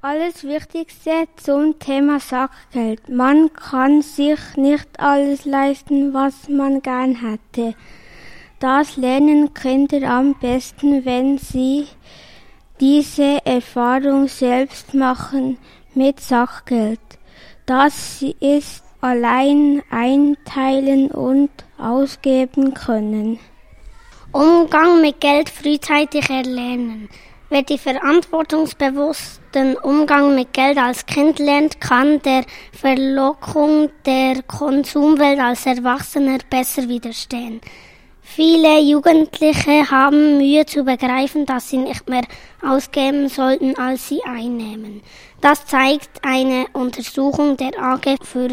Alles Wichtigste zum Thema Sackgeld. Man kann sich nicht alles leisten, was man gern hätte. Das lernen Kinder am besten, wenn sie diese Erfahrung selbst machen mit Sackgeld. Das ist allein einteilen und ausgeben können. Umgang mit Geld frühzeitig erlernen. Wer die verantwortungsbewussten Umgang mit Geld als Kind lernt, kann der Verlockung der Konsumwelt als Erwachsener besser widerstehen. Viele Jugendliche haben Mühe zu begreifen, dass sie nicht mehr ausgeben sollten, als sie einnehmen. Das zeigt eine Untersuchung der AG für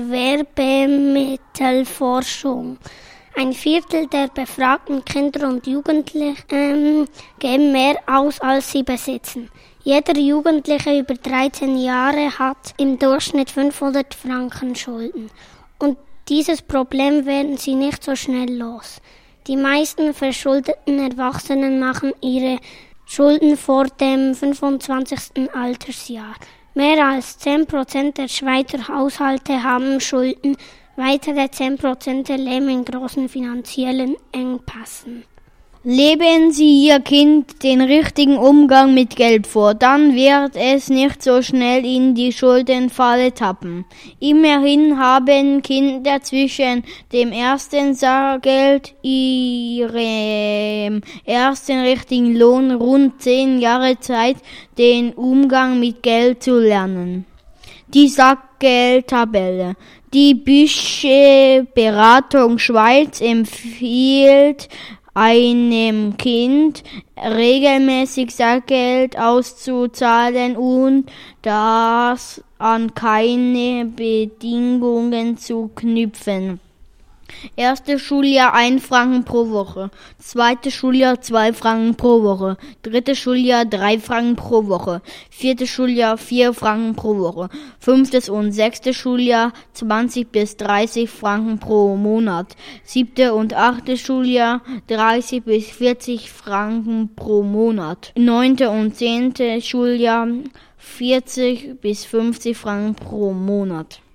Werbemittelforschung. 1/4 der befragten Kinder und Jugendlichen geben mehr aus, als sie besitzen. Jeder Jugendliche über 13 Jahre hat im Durchschnitt 500 Franken Schulden. Und dieses Problem werden sie nicht so schnell los. Die meisten verschuldeten Erwachsenen machen ihre Schulden vor dem 25. Altersjahr. Mehr als 10% der Schweizer Haushalte haben Schulden. Weitere 10% leben in großen finanziellen Engpässen. Leben Sie Ihr Kind den richtigen Umgang mit Geld vor, dann wird es nicht so schnell in die Schuldenfalle tappen. Immerhin haben Kinder zwischen dem ersten Sackgeld, ihrem ersten richtigen Lohn rund 10 Jahre Zeit, den Umgang mit Geld zu lernen. Die Sackgeldtabelle. Die Budgetberatung Schweiz empfiehlt einem Kind regelmäßig Sackgeld auszuzahlen und das an keine Bedingungen zu knüpfen. Erstes Schuljahr 1 Franken pro Woche, zweites Schuljahr 2 Franken pro Woche, drittes Schuljahr 3 Franken pro Woche, viertes Schuljahr 4 Franken pro Woche, fünftes und sechstes Schuljahr 20 bis 30 Franken pro Monat, siebte und achtes Schuljahr 30 bis 40 Franken pro Monat, neunte und zehnte Schuljahr 40 bis 50 Franken pro Monat.